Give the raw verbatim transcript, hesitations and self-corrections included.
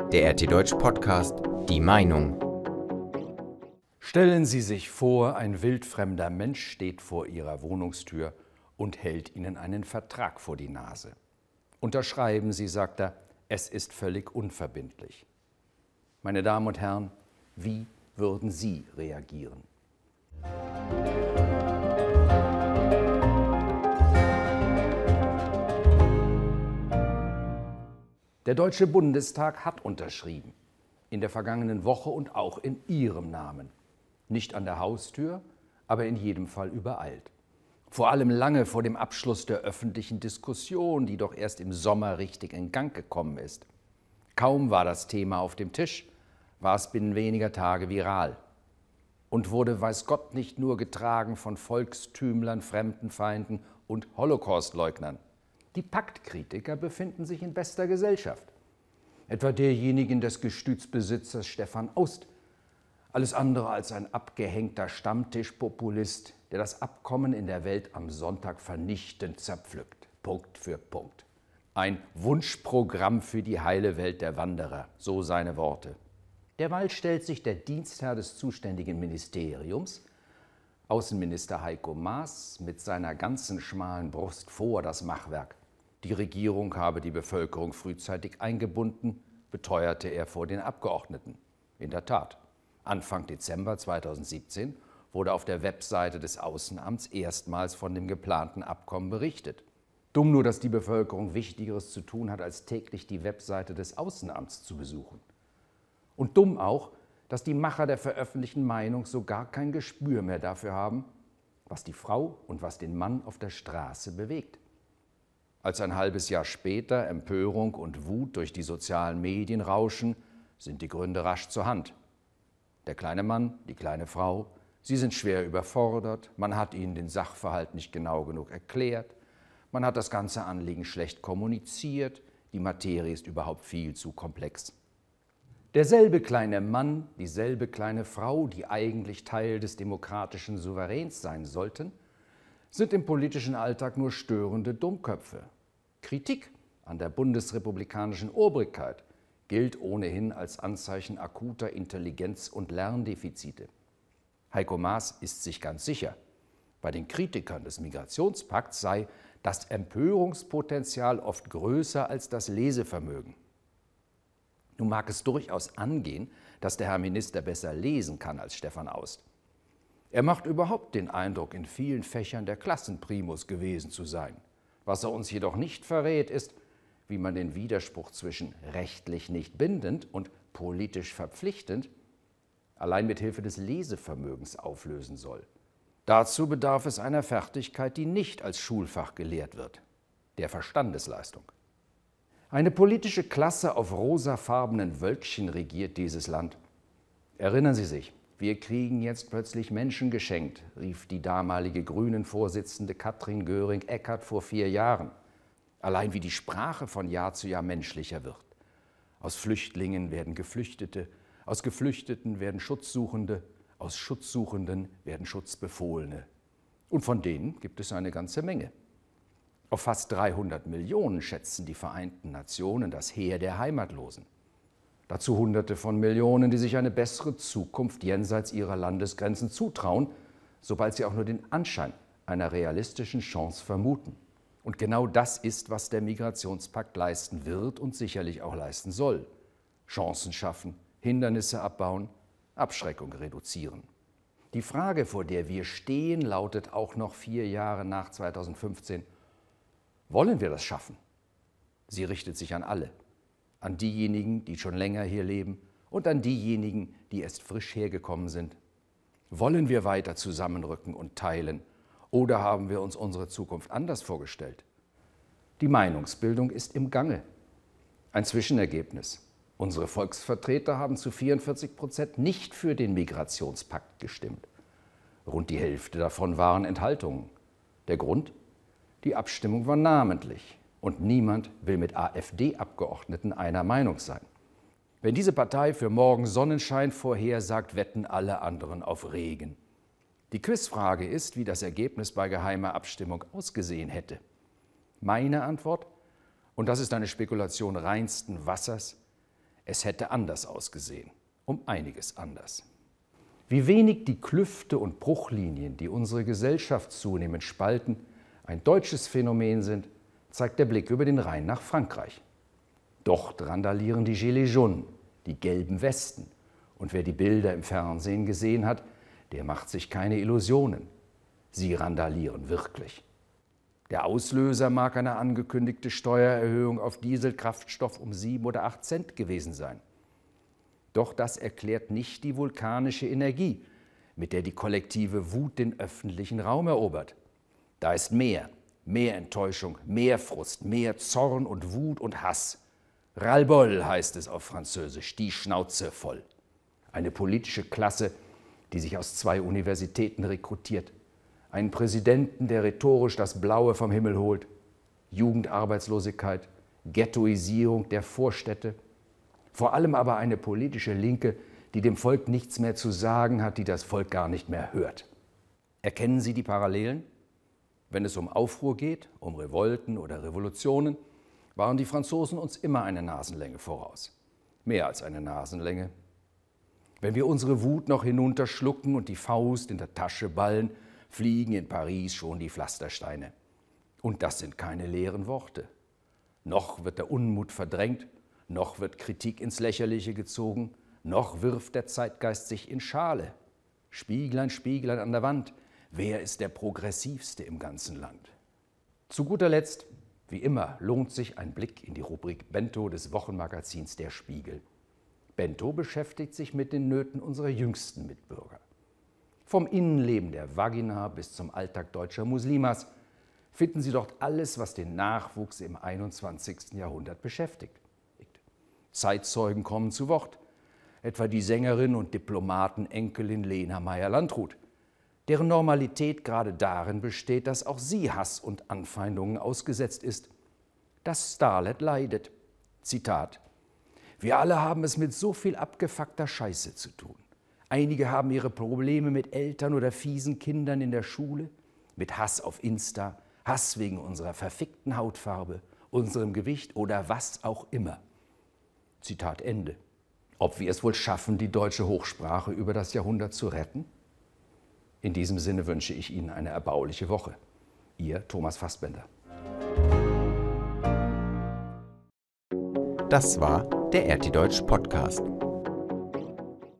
Der R T Deutsch Podcast Die Meinung. Stellen Sie sich vor, ein wildfremder Mensch steht vor Ihrer Wohnungstür und hält Ihnen einen Vertrag vor die Nase. Unterschreiben Sie, sagt er, es ist völlig unverbindlich. Meine Damen und Herren, wie würden Sie reagieren? Der Deutsche Bundestag hat unterschrieben, in der vergangenen Woche und auch in Ihrem Namen. Nicht an der Haustür, aber in jedem Fall übereilt. Vor allem lange vor dem Abschluss der öffentlichen Diskussion, die doch erst im Sommer richtig in Gang gekommen ist. Kaum war das Thema auf dem Tisch, war es binnen weniger Tage viral und wurde weiß Gott nicht nur getragen von Volkstümlern, Fremdenfeinden und Holocaustleugnern. Die Paktkritiker befinden sich in bester Gesellschaft. Etwa derjenigen des Gestütsbesitzers Stefan Aust. Alles andere als ein abgehängter Stammtischpopulist, der das Abkommen in der Welt am Sonntag vernichtend zerpflückt. Punkt für Punkt. Ein Wunschprogramm für die heile Welt der Wanderer, so seine Worte. Derweil stellt sich der Dienstherr des zuständigen Ministeriums, Außenminister Heiko Maas, mit seiner ganzen schmalen Brust vor das Machwerk. Die Regierung habe die Bevölkerung frühzeitig eingebunden, beteuerte er vor den Abgeordneten. In der Tat, Anfang Dezember zweitausendsiebzehn wurde auf der Webseite des Außenamts erstmals von dem geplanten Abkommen berichtet. Dumm nur, dass die Bevölkerung Wichtigeres zu tun hat, als täglich die Webseite des Außenamts zu besuchen. Und dumm auch, dass die Macher der veröffentlichten Meinung so gar kein Gespür mehr dafür haben, was die Frau und was den Mann auf der Straße bewegt. Als ein halbes Jahr später Empörung und Wut durch die sozialen Medien rauschen, sind die Gründe rasch zur Hand. Der kleine Mann, die kleine Frau, sie sind schwer überfordert, man hat ihnen den Sachverhalt nicht genau genug erklärt, man hat das ganze Anliegen schlecht kommuniziert, die Materie ist überhaupt viel zu komplex. Derselbe kleine Mann, dieselbe kleine Frau, die eigentlich Teil des demokratischen Souveräns sein sollten, sind im politischen Alltag nur störende Dummköpfe. Kritik an der bundesrepublikanischen Obrigkeit gilt ohnehin als Anzeichen akuter Intelligenz- und Lerndefizite. Heiko Maas ist sich ganz sicher, bei den Kritikern des Migrationspakts sei das Empörungspotenzial oft größer als das Lesevermögen. Nun mag es durchaus angehen, dass der Herr Minister besser lesen kann als Stefan Aust. Er macht überhaupt den Eindruck, in vielen Fächern der Klassenprimus gewesen zu sein. Was er uns jedoch nicht verrät, ist, wie man den Widerspruch zwischen rechtlich nicht bindend und politisch verpflichtend allein mit Hilfe des Lesevermögens auflösen soll. Dazu bedarf es einer Fertigkeit, die nicht als Schulfach gelehrt wird, der Verstandesleistung. Eine politische Klasse auf rosafarbenen Wölkchen regiert dieses Land. Erinnern Sie sich, wir kriegen jetzt plötzlich Menschen geschenkt, rief die damalige Grünen-Vorsitzende Katrin Göring-Eckardt vor vier Jahren. Allein wie die Sprache von Jahr zu Jahr menschlicher wird. Aus Flüchtlingen werden Geflüchtete, aus Geflüchteten werden Schutzsuchende, aus Schutzsuchenden werden Schutzbefohlene. Und von denen gibt es eine ganze Menge. Auf fast dreihundert Millionen schätzen die Vereinten Nationen das Heer der Heimatlosen. Dazu Hunderte von Millionen, die sich eine bessere Zukunft jenseits ihrer Landesgrenzen zutrauen, sobald sie auch nur den Anschein einer realistischen Chance vermuten. Und genau das ist, was der Migrationspakt leisten wird und sicherlich auch leisten soll. Chancen schaffen, Hindernisse abbauen, Abschreckung reduzieren. Die Frage, vor der wir stehen, lautet auch noch vier Jahre nach zweitausendfünfzehn, wollen wir das schaffen? Sie richtet sich an alle. An diejenigen, die schon länger hier leben und an diejenigen, die erst frisch hergekommen sind. Wollen wir weiter zusammenrücken und teilen oder haben wir uns unsere Zukunft anders vorgestellt? Die Meinungsbildung ist im Gange. Ein Zwischenergebnis. Unsere Volksvertreter haben zu vierundvierzig Prozent nicht für den Migrationspakt gestimmt. Rund die Hälfte davon waren Enthaltungen. Der Grund? Die Abstimmung war namentlich. Und niemand will mit AfD-Abgeordneten einer Meinung sein. Wenn diese Partei für morgen Sonnenschein vorhersagt, wetten alle anderen auf Regen. Die Quizfrage ist, wie das Ergebnis bei geheimer Abstimmung ausgesehen hätte. Meine Antwort, und das ist eine Spekulation reinsten Wassers, Es hätte anders ausgesehen, um einiges anders. Wie wenig die Klüfte und Bruchlinien, die unsere Gesellschaft zunehmend spalten, ein deutsches Phänomen sind, zeigt der Blick über den Rhein nach Frankreich. Dort randalieren die Gilets jaunes, die gelben Westen. Und wer die Bilder im Fernsehen gesehen hat, der macht sich keine Illusionen. Sie randalieren wirklich. Der Auslöser mag eine angekündigte Steuererhöhung auf Dieselkraftstoff um sieben oder acht Cent gewesen sein. Doch das erklärt nicht die vulkanische Energie, mit der die kollektive Wut den öffentlichen Raum erobert. Da ist mehr, mehr Enttäuschung, mehr Frust, mehr Zorn und Wut und Hass. Ras-le-bol heißt es auf Französisch, die Schnauze voll. Eine politische Klasse, die sich aus zwei Universitäten rekrutiert. Einen Präsidenten, der rhetorisch das Blaue vom Himmel holt. Jugendarbeitslosigkeit, Ghettoisierung der Vorstädte. Vor allem aber eine politische Linke, die dem Volk nichts mehr zu sagen hat, die das Volk gar nicht mehr hört. Erkennen Sie die Parallelen? Wenn es um Aufruhr geht, um Revolten oder Revolutionen, waren die Franzosen uns immer eine Nasenlänge voraus. Mehr als eine Nasenlänge. Wenn wir unsere Wut noch hinunterschlucken und die Faust in der Tasche ballen, fliegen in Paris schon die Pflastersteine. Und das sind keine leeren Worte. Noch wird der Unmut verdrängt, noch wird Kritik ins Lächerliche gezogen, noch wirft der Zeitgeist sich in Schale. Spieglein, Spieglein an der Wand, wer ist der Progressivste im ganzen Land? Zu guter Letzt, wie immer, lohnt sich ein Blick in die Rubrik Bento des Wochenmagazins Der Spiegel. Bento beschäftigt sich mit den Nöten unserer jüngsten Mitbürger. Vom Innenleben der Vagina bis zum Alltag deutscher Muslimas finden Sie dort alles, was den Nachwuchs im einundzwanzigsten Jahrhundert beschäftigt. Zeitzeugen kommen zu Wort, etwa die Sängerin und Diplomatenenkelin Lena Meyer-Landrut, deren Normalität gerade darin besteht, dass auch sie Hass und Anfeindungen ausgesetzt ist. Das Starlet leidet. Zitat: Wir alle haben es mit so viel abgefuckter Scheiße zu tun. Einige haben ihre Probleme mit Eltern oder fiesen Kindern in der Schule, mit Hass auf Insta, Hass wegen unserer verfickten Hautfarbe, unserem Gewicht oder was auch immer. Zitat Ende. Ob wir es wohl schaffen, die deutsche Hochsprache über das Jahrhundert zu retten? In diesem Sinne wünsche ich Ihnen eine erbauliche Woche. Ihr Thomas Fassbender. Das war der R T Deutsch Podcast.